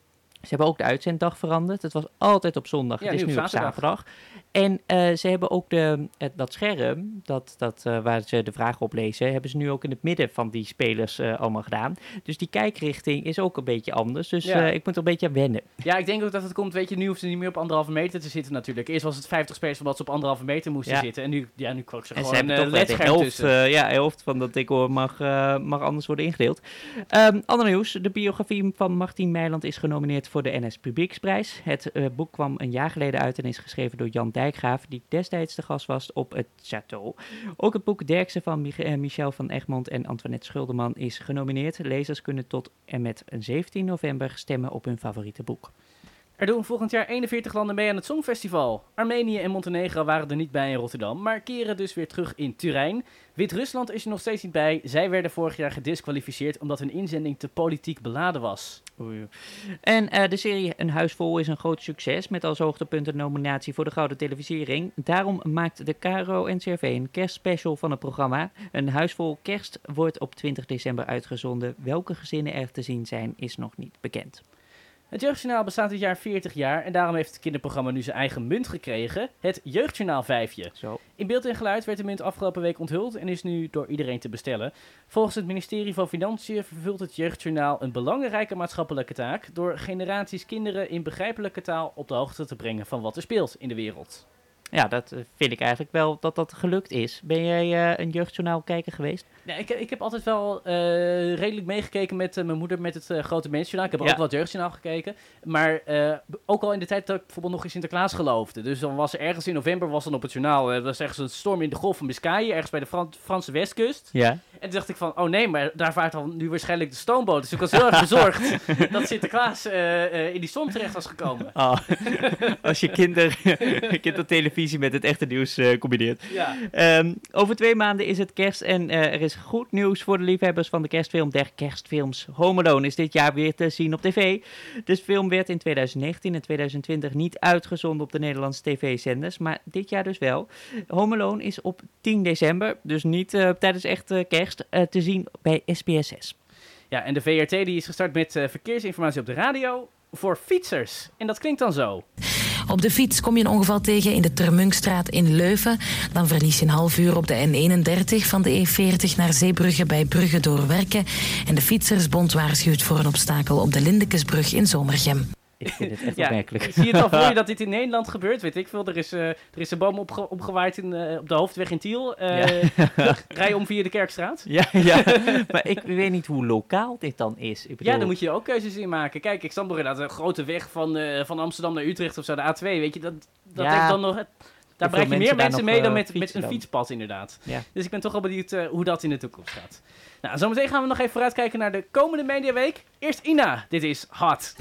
Ze hebben ook de uitzenddag veranderd. Het was altijd op zondag. Ja, het is nu nu op op zaterdag. zaterdag. En ze hebben ook dat scherm, waar ze de vragen op lezen, hebben ze nu ook in het midden van die spelers allemaal gedaan. Dus die kijkrichting is ook een beetje anders. Dus Ja. ik moet er een beetje aan wennen. Ja, ik denk ook dat het komt, weet je, nu hoeven ze niet meer op 1,5 meter te zitten natuurlijk. Eerst was het 50 spelers omdat ze op 1,5 meter moesten Ja. zitten. En nu kwam ze En ze gewoon hebben een toch de ledscherm tussen. helft van dat decor mag anders worden ingedeeld. Ander nieuws. De biografie van Martien Meiland is genomineerd voor de NS Publieksprijs. Het boek kwam een jaar geleden uit en is geschreven door Jan Dijkgraaf, die destijds de gast was op het Château. Ook het boek Derksen van Michel van Egmond en Antoinette Schulderman is genomineerd. Lezers kunnen tot en met 17 november stemmen op hun favoriete boek. Er doen volgend jaar 41 landen mee aan het Songfestival. Armenië en Montenegro waren er niet bij in Rotterdam, maar keren dus weer terug in Turijn. Wit-Rusland is er nog steeds niet bij. Zij werden vorig jaar gedisqualificeerd omdat hun inzending te politiek beladen was. Oei. En de serie Een Huis Vol is een groot succes met als hoogtepunt een nominatie voor de Gouden Televisiering. Daarom maakt de KRO-NCRV een kerstspecial van het programma. Een Huis Vol Kerst wordt op 20 december uitgezonden. Welke gezinnen er te zien zijn is nog niet bekend. Het Jeugdjournaal bestaat dit jaar 40 jaar en daarom heeft het kinderprogramma nu zijn eigen munt gekregen. Het Jeugdjournaal 5. Zo. In beeld en geluid werd de munt afgelopen week onthuld en is nu door iedereen te bestellen. Volgens het ministerie van Financiën vervult het Jeugdjournaal een belangrijke maatschappelijke taak door generaties kinderen in begrijpelijke taal op de hoogte te brengen van wat er speelt in de wereld. Ja, dat vind ik eigenlijk wel dat gelukt is. Ben jij een jeugdjournaal kijker geweest? Ja, ik heb altijd wel redelijk meegekeken met mijn moeder met het Grote Mensenjournaal. Ik heb ook wel het Jeugdjournaal gekeken. Maar ook al in de tijd dat ik bijvoorbeeld nog in Sinterklaas geloofde. Dus dan was er ergens in november was dan op het journaal. Dat was ergens een storm in de Golf van Biscayen, ergens bij de Franse westkust. Ja. En toen dacht ik van, oh nee, maar daar vaart dan nu waarschijnlijk de stoomboot. Dus ik was heel erg bezorgd dat Sinterklaas in die storm terecht was gekomen. Oh, als je kindertelevisie met het echte nieuws combineert. Ja. Over 2 maanden is het kerst en er is goed nieuws voor de liefhebbers van de kerstfilm der kerstfilms. Home Alone is dit jaar weer te zien op tv. De film werd in 2019 en 2020 niet uitgezonden op de Nederlandse tv-zenders, maar dit jaar dus wel. Home Alone is op 10 december, dus niet tijdens echt kerst, te zien bij SBS6. Ja, en de VRT die is gestart met verkeersinformatie op de radio voor fietsers. En dat klinkt dan zo. Op de fiets kom je een ongeval tegen in de Termunkstraat in Leuven. Dan verlies je een half uur op de N31 van de E40 naar Zeebrugge bij Brugge door Werken. En de Fietsersbond waarschuwt voor een obstakel op de Lindekesbrug in Zomergem. Ik vind het echt opmerkelijk. Zie je het al voor je dat dit in Nederland gebeurt? Weet ik veel. Er is een boom opgewaaid op de hoofdweg in Tiel. Rij om via de Kerkstraat. Ja, maar ik weet niet hoe lokaal dit dan is. Ik bedoel... Ja, daar moet je ook keuzes in maken. Kijk, ik snap nog inderdaad een grote weg van Amsterdam naar Utrecht of zo, de A2. Weet je, dat heeft dan nog... Daar bereik je meer mensen mee dan met een fietspad, inderdaad. Ja. Dus ik ben toch wel benieuwd hoe dat in de toekomst gaat. Nou, zometeen gaan we nog even vooruitkijken naar de komende Mediaweek. Eerst Ina, dit is Hot.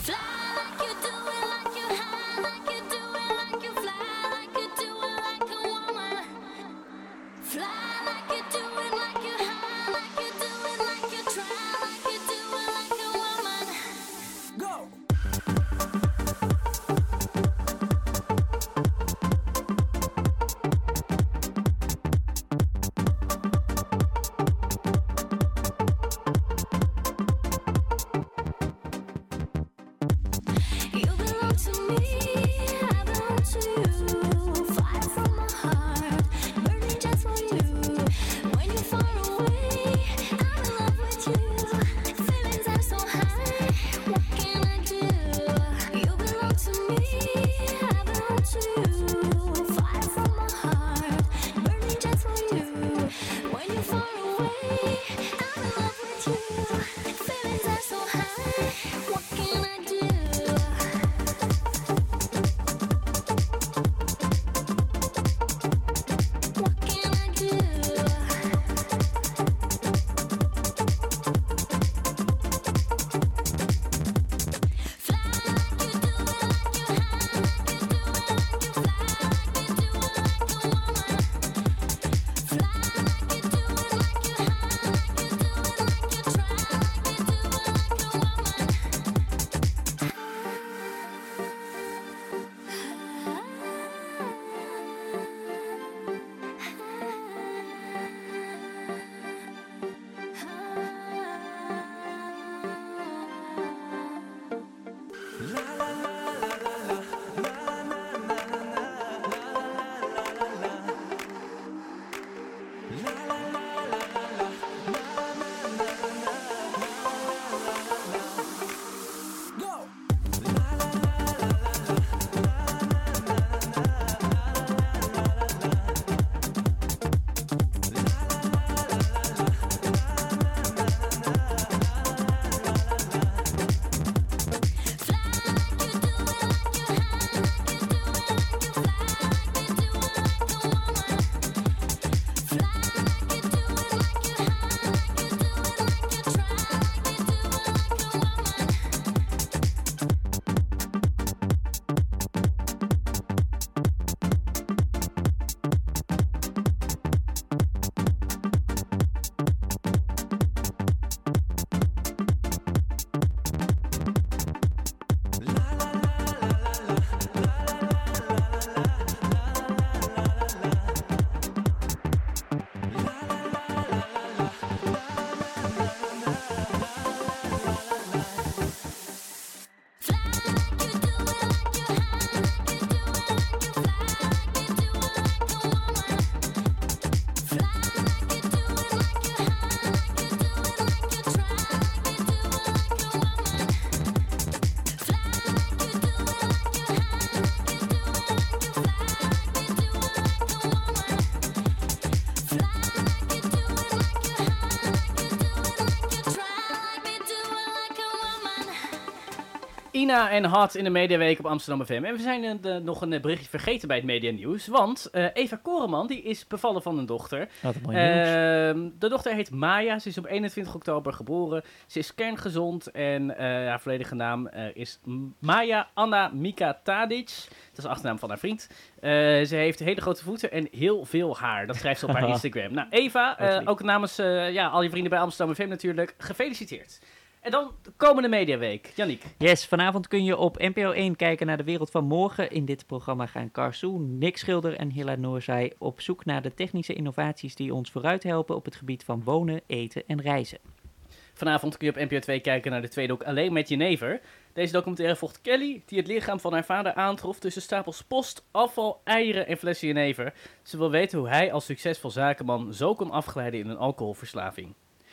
Ina en Hot in de Mediaweek op Amsterdam FM. En we zijn nog een berichtje vergeten bij het medianieuws. Want Eva Koreman die is bevallen van een dochter. Wat een mooi nieuws. De dochter heet Maya. Ze is op 21 oktober geboren. Ze is kerngezond. En haar volledige naam is Maya Anna Mika Tadic. Dat is de achternaam van haar vriend. Ze heeft hele grote voeten en heel veel haar. Dat schrijft ze op haar Instagram. Nou, Eva, ook namens al je vrienden bij Amsterdam FM natuurlijk, gefeliciteerd. En dan de komende Mediaweek. Yannick. Yes, vanavond kun je op NPO 1 kijken naar de wereld van morgen. In dit programma gaan Karsu, Nick Schilder en Hilla Noorzai op zoek naar de technische innovaties die ons vooruit helpen op het gebied van wonen, eten en reizen. Vanavond kun je op NPO 2 kijken naar de tweede doc Alleen met Jenever. Deze documentaire volgt Kelly, die het lichaam van haar vader aantrof tussen stapels post, afval, eieren en flessen Jenever. Ze wil weten hoe hij als succesvol zakenman zo kon afglijden in een alcoholverslaving.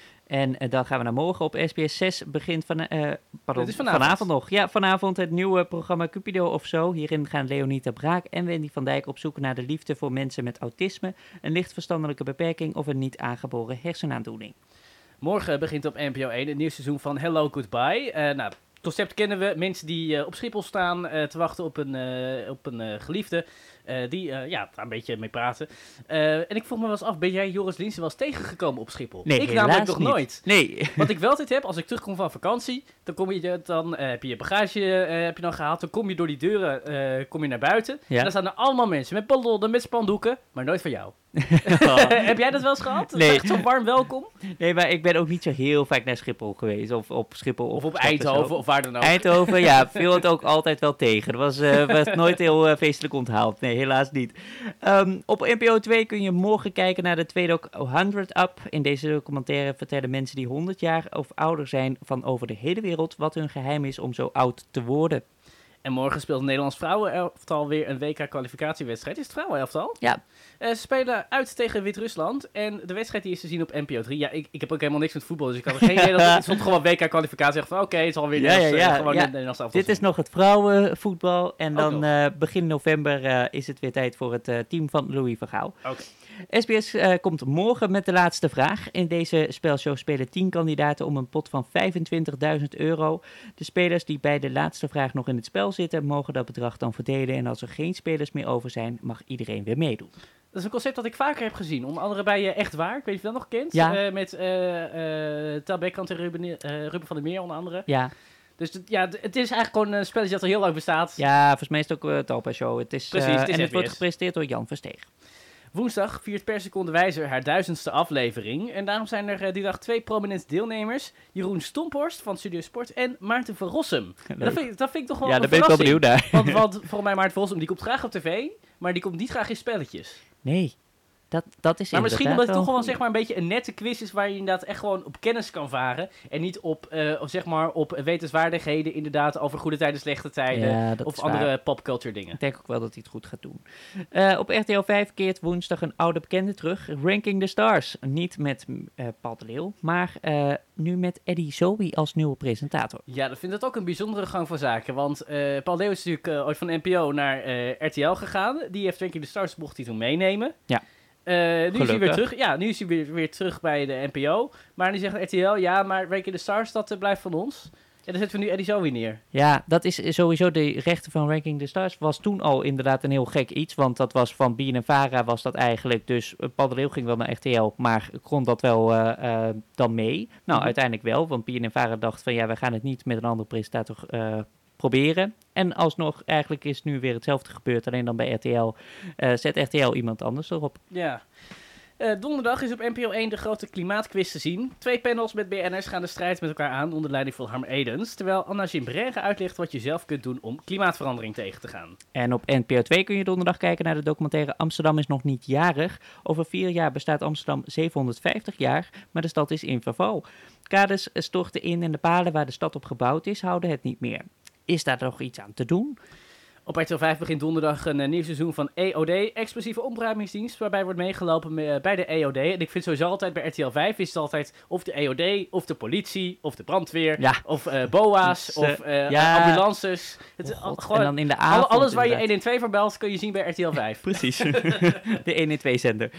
En dan gaan we naar morgen op SBS 6. Begint vanavond nog. Ja, vanavond het nieuwe programma Cupido of Zo. Hierin gaan Leonita Braak en Wendy van Dijk op zoek naar de liefde voor mensen met autisme, een licht verstandelijke beperking of een niet aangeboren hersenaandoening. Morgen begint op NPO 1 het nieuwe seizoen van Hello Goodbye. Het concept kennen we. Mensen die op Schiphol staan te wachten op een geliefde. Die daar een beetje mee praten. En ik vroeg me wel eens af, ben jij Joris Linssen wel eens tegengekomen op Schiphol? Nee, ik namelijk nog niet. Nooit. Nee. Wat ik wel altijd heb, als ik terugkom van vakantie, dan heb je je bagage heb je dan gehaald. Dan kom je door die deuren kom je naar buiten. Ja. En dan staan er allemaal mensen met ballonnen, met spandoeken. Maar nooit van jou. Heb jij dat wel eens gehad? Nee. Echt zo'n warm welkom? Nee, maar ik ben ook niet zo heel vaak naar Schiphol geweest. Of op Schiphol. Of op Eindhoven, of waar dan ook. Eindhoven, ja, viel het ook altijd wel tegen. Dat was nooit heel feestelijk onthaald. Nee, helaas niet. Op NPO 2 kun je morgen kijken naar de tweede doc 100 Up. In deze documentaire vertellen mensen die 100 jaar of ouder zijn van over de hele wereld wat hun geheim is om zo oud te worden. En morgen speelt het Nederlands vrouwenelftal weer een WK-kwalificatiewedstrijd. Is het vrouwenelftal? Ja. Ze spelen uit tegen Wit-Rusland. En de wedstrijd die is te zien op NPO 3. Ja, ik heb ook helemaal niks met voetbal, dus ik had er geen idee dat het stond gewoon WK-kwalificatie. Ik dacht van oké, het is alweer Nederlands elftal. Dit is nog het vrouwenvoetbal. En dan begin november is het weer tijd voor het team van Louis van Gaal. Oké. SBS komt morgen met de laatste vraag. In deze spelshow spelen 10 kandidaten om een pot van €25.000. De spelers die bij de laatste vraag nog in het spel zitten, mogen dat bedrag dan verdelen. En als er geen spelers meer over zijn, mag iedereen weer meedoen. Dat is een concept dat ik vaker heb gezien. Onder andere bij Echt Waar. Ik weet niet of je dat nog kent. Ja. Met Tel Bekkant en Ruben van der Meer onder andere. Ja. Dus het is eigenlijk gewoon een spelletje dat al heel lang bestaat. Ja, volgens mij is het ook Talpa Show. Het is, Precies, het is en het SBS. wordt gepresenteerd door Jan Versteeg. Woensdag viert Per Seconde Wijzer haar 1000ste aflevering. En daarom zijn er die dag 2 prominente deelnemers. Jeroen Stomphorst van Studio Sport en Maarten van Rossum. Dat vind ik toch wel een daar ben ik wel benieuwd naar. Want volgens mij Maarten van Rossum die komt graag op tv, maar die komt niet graag in spelletjes. Nee. dat is maar misschien inderdaad omdat het toch wel gewoon zeg maar een beetje een nette quiz is waar je inderdaad echt gewoon op kennis kan varen. En niet op, zeg maar, op wetenswaardigheden inderdaad over goede tijden, slechte tijden. Ja, dat of is andere waar. popculture dingen. Ik denk ook wel dat hij het goed gaat doen. Op RTL 5 keert woensdag een oude bekende terug. Ranking the Stars. Niet met Paul de Leeuw, maar nu met Eddie Zoe als nieuwe presentator. Ja, dat vind ik ook een bijzondere gang van zaken. Want Paul Leeuw is natuurlijk ooit van de NPO naar RTL gegaan. Die heeft Ranking the Stars, mocht hij toen meenemen. Ja. Nu is hij weer Gelukkig. terug. Ja, nu is hij weer terug bij de NPO. Maar nu zegt RTL, ja, maar Ranking the Stars, dat blijft van ons. En dan zetten we nu Eddie Zoe neer. Ja, dat is sowieso de rechten van Ranking the Stars. Was toen al inderdaad een heel gek iets. Want dat was van BNNVARA was dat eigenlijk. Dus Paul de Leeuw ging wel naar RTL. Maar kon dat wel dan mee? Nou, uiteindelijk wel. Want BNNVARA dacht van ja, we gaan het niet met een andere presentator proberen. En alsnog, eigenlijk is nu weer hetzelfde gebeurd. Alleen dan bij RTL. Zet RTL iemand anders erop. Ja. Donderdag is op NPO 1 de grote klimaatquiz te zien. 2 panels met BN'ers gaan de strijd met elkaar aan onder leiding van Harm Edens. Terwijl Anna Gimbrère uitlegt wat je zelf kunt doen om klimaatverandering tegen te gaan. En op NPO 2 kun je donderdag kijken naar de documentaire Amsterdam is nog niet jarig. Over 4 jaar bestaat Amsterdam 750 jaar, maar de stad is in verval. Kades storten in en de palen waar de stad op gebouwd is, houden het niet meer. Is daar nog iets aan te doen? Op RTL 5 begint donderdag een nieuw seizoen van EOD, Explosieve Opruimingsdienst, waarbij wordt meegelopen bij de EOD. En ik vind sowieso altijd bij RTL 5 is het altijd of de EOD, of de politie, of de brandweer, of BOA's, of ambulances. Het, gewoon, en dan in de avond alles waar je inderdaad. 112 voor belt, kun je zien bij RTL 5. Precies, de 112-zender.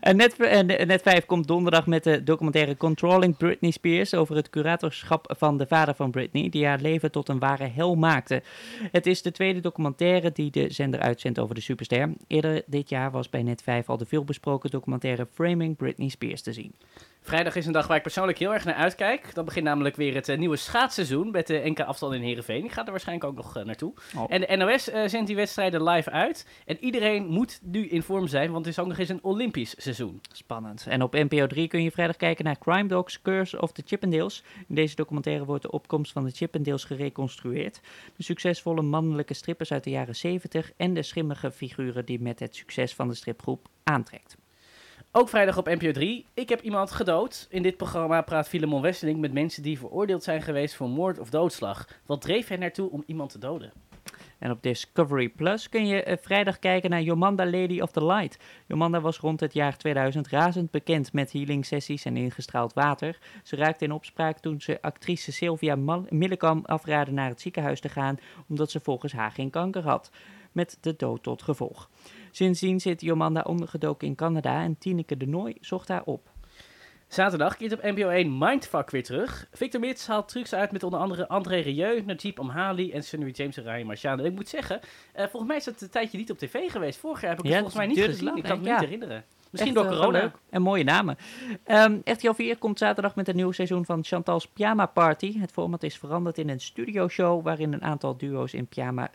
Net 5 komt donderdag met de documentaire Controlling Britney Spears over het curatorschap van de vader van Britney, die haar leven tot een ware hel maakte. Het is de tweede documentaire die de zender uitzendt over de superster. Eerder dit jaar was bij Net 5 al de veelbesproken documentaire Framing Britney Spears te zien. Vrijdag is een dag waar ik persoonlijk heel erg naar uitkijk. Dan begint namelijk weer het nieuwe schaatsseizoen met de NK-afstand in Heerenveen. Ik ga er waarschijnlijk ook nog naartoe. Oh. En de NOS zendt die wedstrijden live uit. En iedereen moet nu in vorm zijn, want het is ook nog eens een Olympisch seizoen. Spannend. En op NPO 3 kun je vrijdag kijken naar Crime Dogs, Curse of the Chippendales. In deze documentaire wordt de opkomst van de Chippendales gereconstrueerd. De succesvolle mannelijke strippers uit de jaren 70 en de schimmige figuren die met het succes van de stripgroep aantrekt. Ook vrijdag op NPO 3. Ik heb iemand gedood. In dit programma praat Filemon Wesseling met mensen die veroordeeld zijn geweest voor moord of doodslag. Wat dreef hen naartoe om iemand te doden? En op Discovery Plus kun je vrijdag kijken naar Jomanda Lady of the Light. Jomanda was rond het jaar 2000 razend bekend met healing sessies en ingestraald water. Ze raakte in opspraak toen ze actrice Sylvia Millekam afraadde naar het ziekenhuis te gaan, omdat ze volgens haar geen kanker had. Met de dood tot gevolg. Sindsdien zit Jomanda ondergedoken in Canada en Tineke de Nooy zocht haar op. Zaterdag keert op NPO 1 Mindfuck weer terug. Victor Mits haalt trucs uit met onder andere André Rieu, Najib Amhali en Sunny James en Ryan Marciano. En ik moet zeggen, volgens mij is dat een tijdje niet op tv geweest. Vorig jaar heb ik het volgens mij niet gezien. Ik kan het me niet herinneren. Misschien Echt, door corona. leuk. En mooie namen. RTL 4 komt zaterdag met een nieuw seizoen van Chantal's Pyjama Party. Het format is veranderd in een studioshow waarin een aantal duo's in pyjama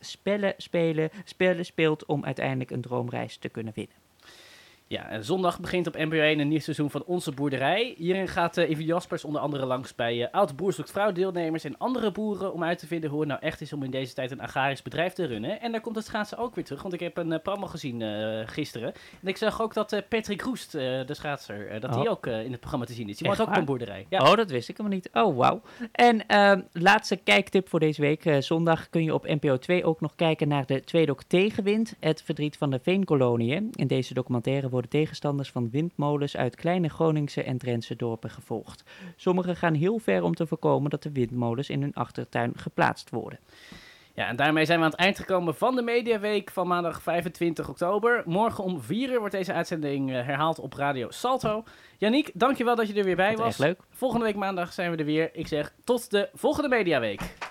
spellen speelt om uiteindelijk een droomreis te kunnen winnen. Ja, en zondag begint op NPO 1 een nieuw seizoen van Onze Boerderij. Hierin gaat Evie Jaspers onder andere langs bij Oud Boer Zoekt Vrouw deelnemers en andere boeren om uit te vinden hoe het nou echt is om in deze tijd een agrarisch bedrijf te runnen. En daar komt het schaatsen ook weer terug, want ik heb een programma gezien gisteren. En ik zag ook dat Patrick Roest, de schaatser, dat die ook in het programma te zien is. Die woont ook op een boerderij. Ja. Oh, dat wist ik helemaal niet. Oh, wauw. En laatste kijktip voor deze week. Zondag kun je op NPO 2 ook nog kijken naar de tweedoc Tegenwind, het verdriet van de veenkoloniën. In deze documentaire worden tegenstanders van windmolens uit kleine Groningse en Drentse dorpen gevolgd. Sommigen gaan heel ver om te voorkomen dat de windmolens in hun achtertuin geplaatst worden. Ja, en daarmee zijn we aan het eind gekomen van de Mediaweek van maandag 25 oktober. Morgen om 4 uur wordt deze uitzending herhaald op Radio Salto. Yannick, dankjewel dat je er weer bij was. Echt leuk. Volgende week maandag zijn we er weer. Ik zeg tot de volgende Mediaweek.